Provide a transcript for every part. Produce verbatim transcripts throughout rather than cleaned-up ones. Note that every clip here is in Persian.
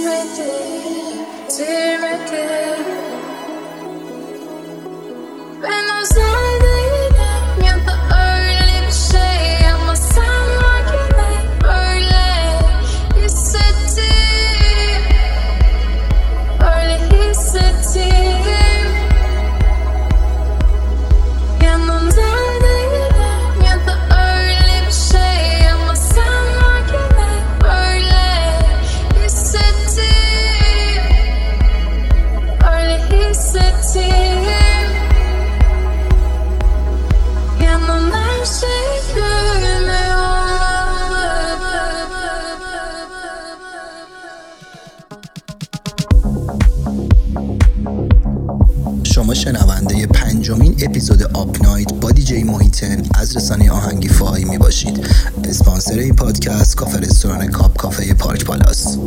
شما شنونده پنجمین اپیزود آپ نایت با دیجی محیطن از رسانه آهنگی فای می باشید. اسپانسر این پادکست کافه رستوران کاپ کافه پارک پالاس.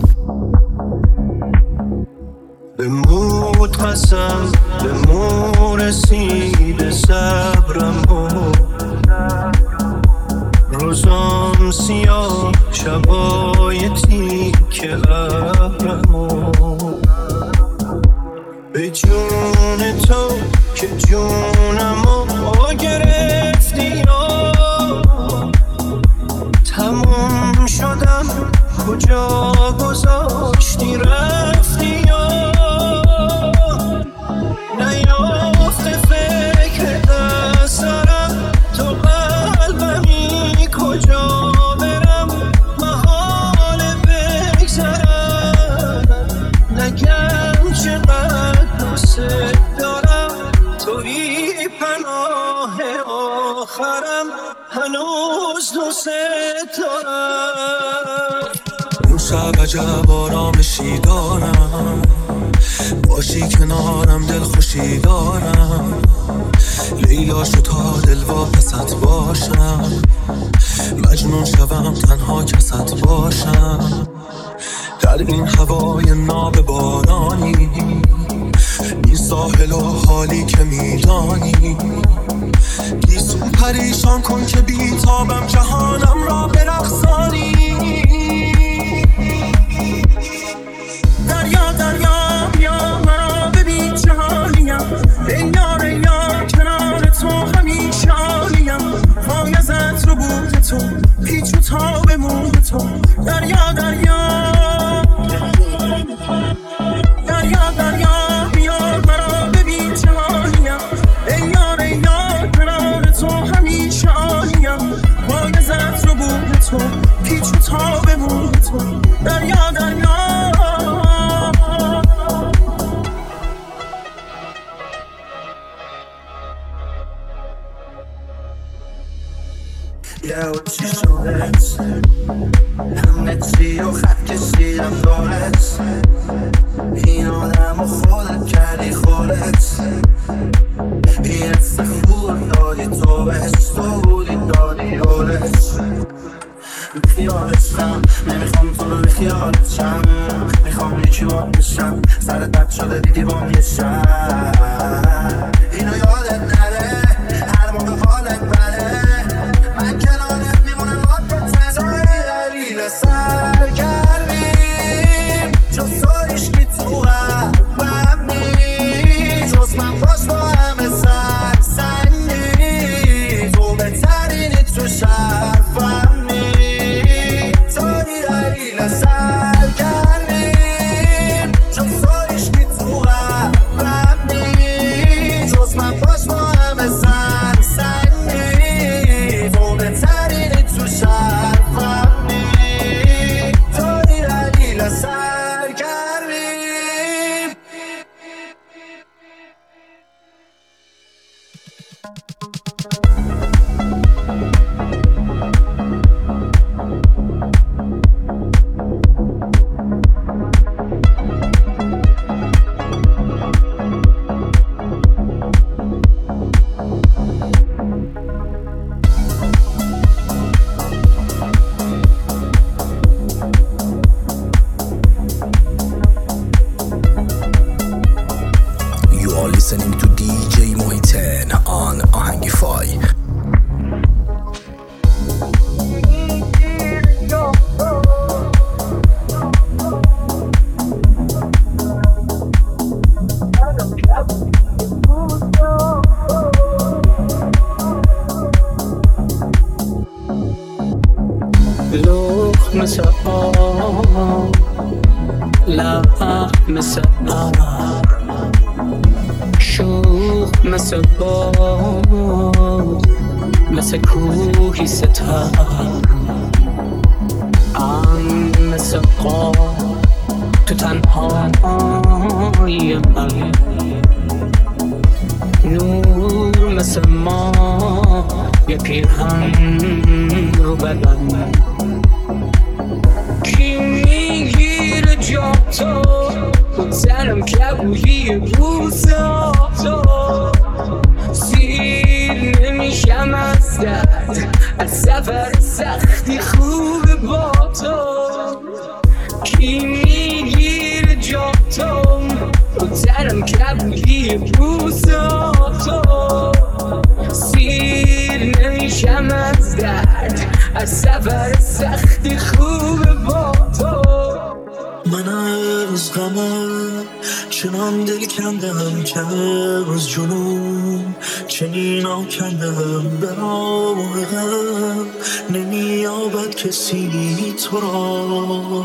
بمود قسم بمو رسید صبرم روزام سیاه شبای تیک ابرمو به جون تو که جونمو گرفتی یا تموم شدم کجا گذاشتی رفتی یا نیافته فکر دسترم تو قلبمی کجا برم محال بگذرم نگم چقدر دوست دارم توی پناه آخرم هنوز دوست دارم اون شب عجب آرامشی دارم باشی کنارم دل خوشی دارم لیلا شد تا دل واپست باشم مجنون شوم تنها کست باشم در این هوای ناب بارانی این ساحل و حالی که میدانی گیسون پریشان کن که بیتابم جهانم را برقصانی دریا دریا بیا مرا ببین جهانیم ای یار ای یار کنار تو همیشه عالیم فایزت رو بود تو پیچ و تاب موی تو دریا دریا دریا دریا بیا مرا ببین جهانیم ای یار ای یار کنار تو همیشه عالیم فایزت رو بود تو پیچ و تاب موی تو دریا دریا یا چی شدت همه چی و خط کشیدم دارت این آدم و خودت کردی خودت این حس خوب دادی تو بهش تو بودی دادی یادش خیالشم نمیخوام تو رو به خیالت شم میخوام یکی بار بشم سرت بد شده دیدی بام یه شم اینو یادت نره هر موقع حالت بره من کنارت میمونم باد بتن توی دلیل سرگرمیم جز تو عشقی تو قلبم نیست جز من باش با همه سر سنگی تو بهترینی تو شرفم نیست توی دلیل سرگرمیم جز تو عشقی تو قلبم نیست لب مثل ابر، شوخ مثل باد، مثل کوهی ستر، ام مثل قاب تو تنهایی من، نور مثل ما یه پیرهن رو بدن. کی میگیره جا تو زنم کبولی روزا تو، سیر نمیشم از درد، از سفر سختی خوب با تو. کی میگیره جا تو زنم کبولی روزا تو، سیر نمیشم از درد، از سفر سختی خوب با تو. من از غمم چنان دل کندم که از جنون چنین آکندم، به راه غم نمیابد کسی تو را.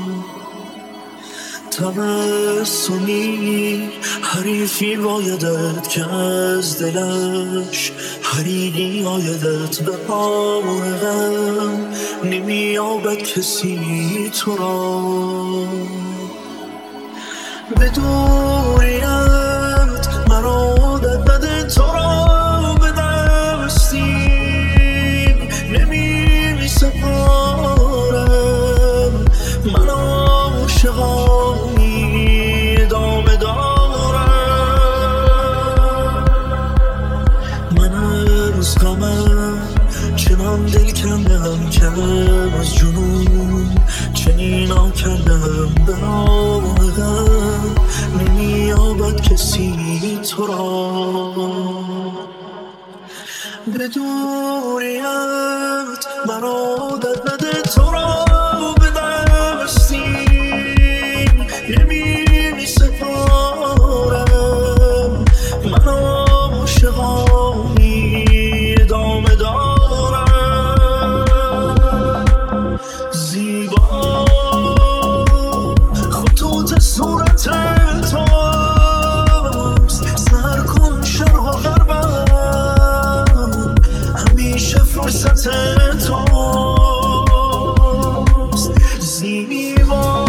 تبسمی حریفی بایدت که از دلش حریری آیدت، به راه غم نمیابد کسی تو را. به دوریت مرا عادت بده تو را، به دستیم نمی سپارم، من عاشقانی ادامه دارم. من از غمم چنان دل کندم که از جنون چنین آکندم، به راه غم نمیابد کسی تو را. به دوریت مرا عادت بده تو را، به دستیم نمی سپارم، من عاشقانی ادامه دارم. زیبا خطوط صورت توست، سر کن شرق و غربم، همیشه فرصت توست. زیبا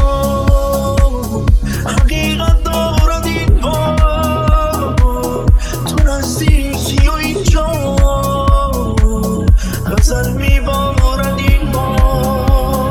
حقیقت دارد این بار، تو نزدیکی و اینجا غزل میبارد این بار.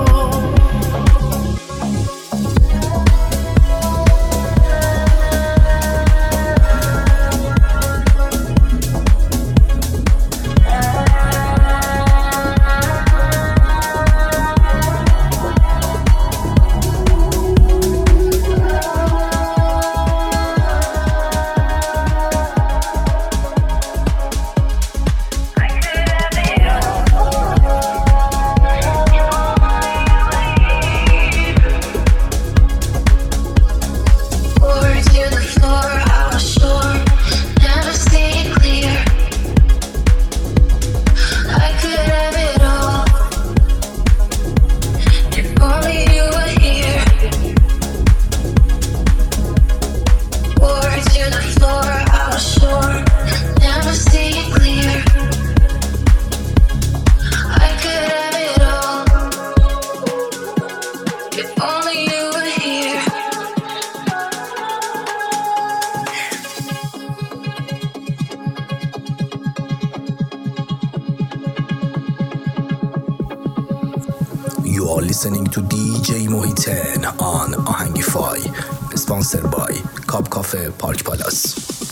You are listening to D J Mohiten on Ahangify, sponsored by Cup Cafe Park Palace.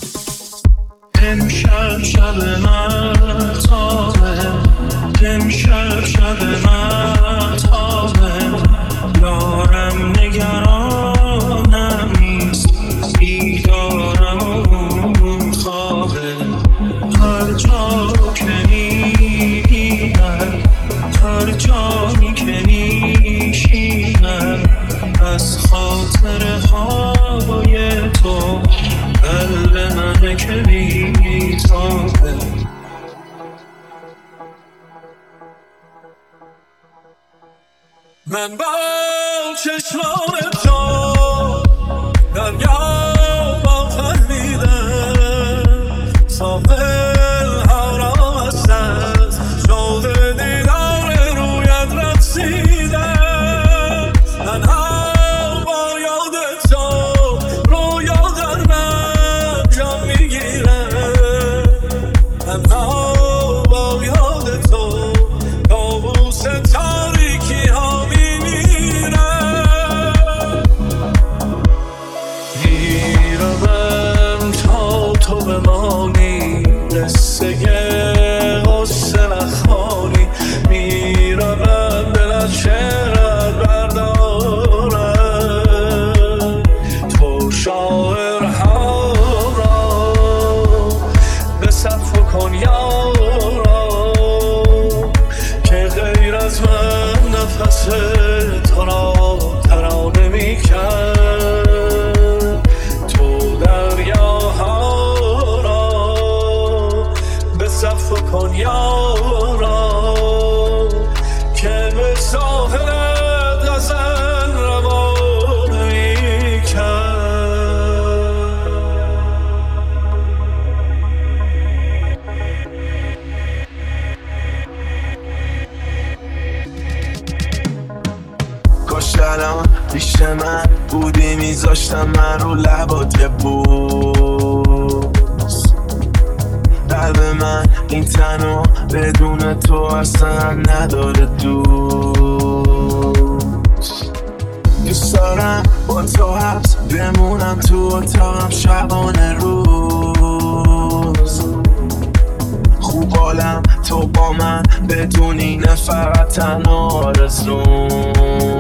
امشب شب مهتابه، امشب شب مهتابه، یارم نگرانم نیست، بیدارم و خوابه. هر جا که میبینم، هر جایی که میشینم، از خاطر خوابای تو قلب منه که بیتابه. من با چشمان تو پیش من بودی میذاشتم من رو لبات یه بوس. قلب من این تنو بدون تو اصلا نداره دوست. دوست دارم با تو حبس بمونم تو اتاقم شبانه روز. خوب حالم تو با من بدونی نه فقط تنها آرزوم.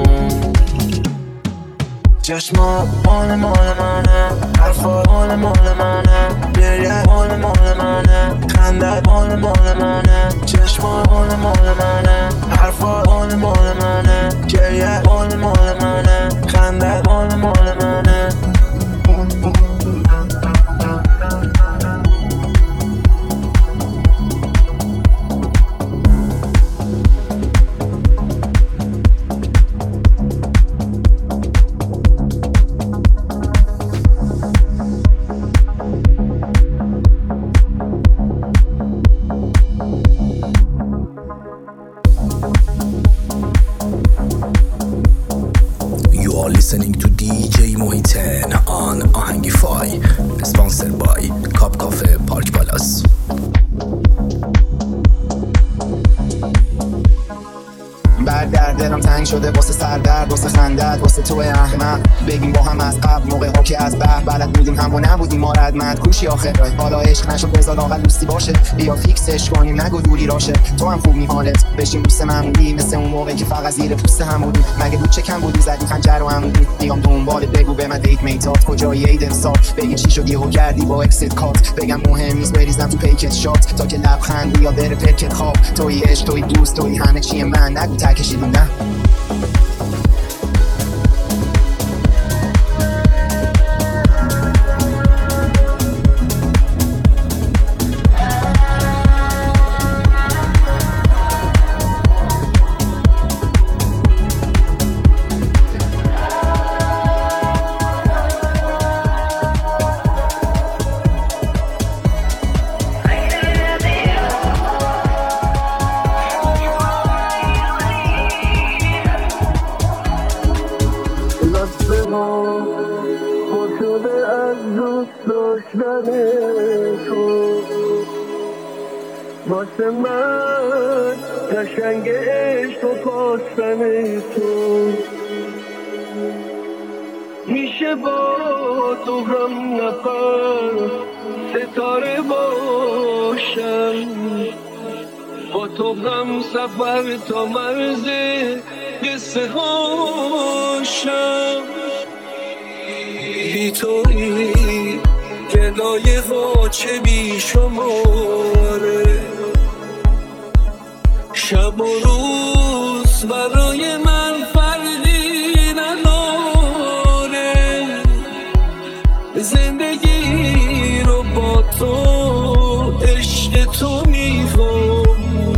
چشما مال مال منه، حرفا مال مال منه، گریه مال مال منه، خندت مال مال منه. چشما مال مال منه، حرفا مال مال منه، گریه مال مال منه، خندت مال مال منه. Listening to دی جی Mohiten on Ahangify, sponsored by Cup Cafe Park Palace. بر در دلم تنگ شده واسه سردرد، واسه خندت، واسه تو احمق. بگیم با هم از قبل موقع ها که از بر بلد بودیم هم و نبودیم ما ردمت کوشی آخر. حالا عشق نشد بذار لاغل دوستی باشه، بیا فیکسش کنیم نگو دوری راشه. تو هم خوب میحالت بشیم دوست معمولی مثل اون موقع که فقط زیر پوست هم بودیم. مگه بود چه کم بودی زدی خنجر رو عمودی. بیام دنبالت بگو به من دیت میتات کجایی ای دلسار. بگی چی شد یهو کردی با اکست کات. بگم مهم نیست بریزم تو پیکت شات تا که لبخندی یا بره پرکت خواب. توی عشق توی دوست توی همه چی من نگو تکشیدی نه. واسه من قشنگ عشق و خواستن تو میشه با تو هم نفر ستاره باشم. با تو هم سفر تا مرز قصه هاشم. بی توی گلای غاچه بی شماره. شب و روز برای من فرقی نداره. زندگی رو با تو عشق تو میخوام.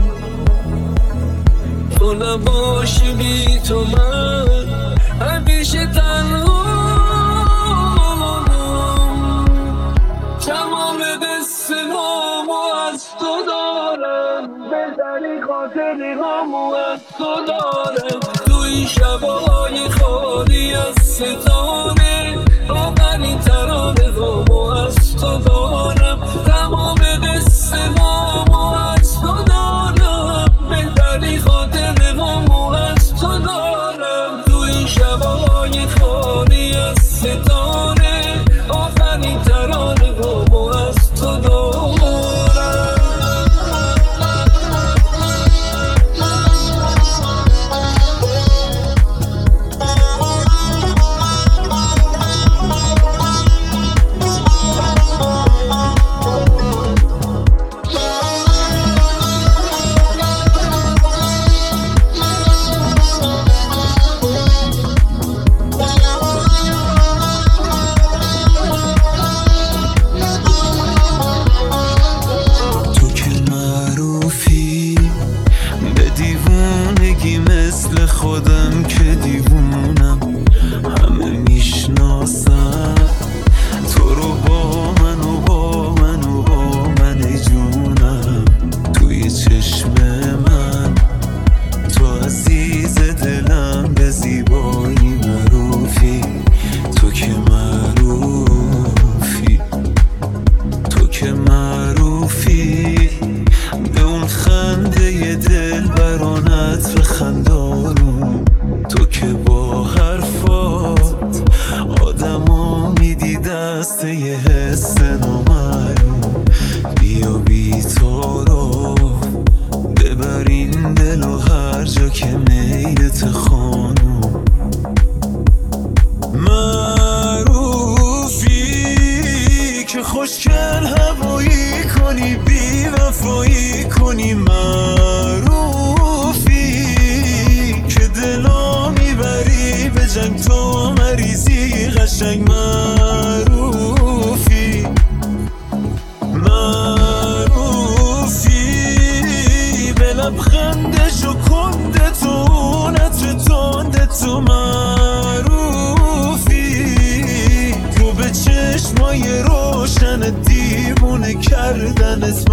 تو نباشی بی تو من همیشه تنها. تمام قصه‌هامو از تو دارم، بزنی خاطری هامو از تو دارم. تو این شبای خالی از ستاره آخرین ترانه هامو از تو دارم. تمام قصه‌هامو از تو دارم، بزنی خاطری هامو از تو دارم. تو این شبای خالی از ستاره آخرین ترانه هامو از تو دارم. رسوایی کنی معروفی که دلا میبری به جنگ تو مریضی قشنگ معروفی معروفی به لبخند شکنده تو نت تنده تو معروفی تو به چشمای روشن دیوونه کردن اسم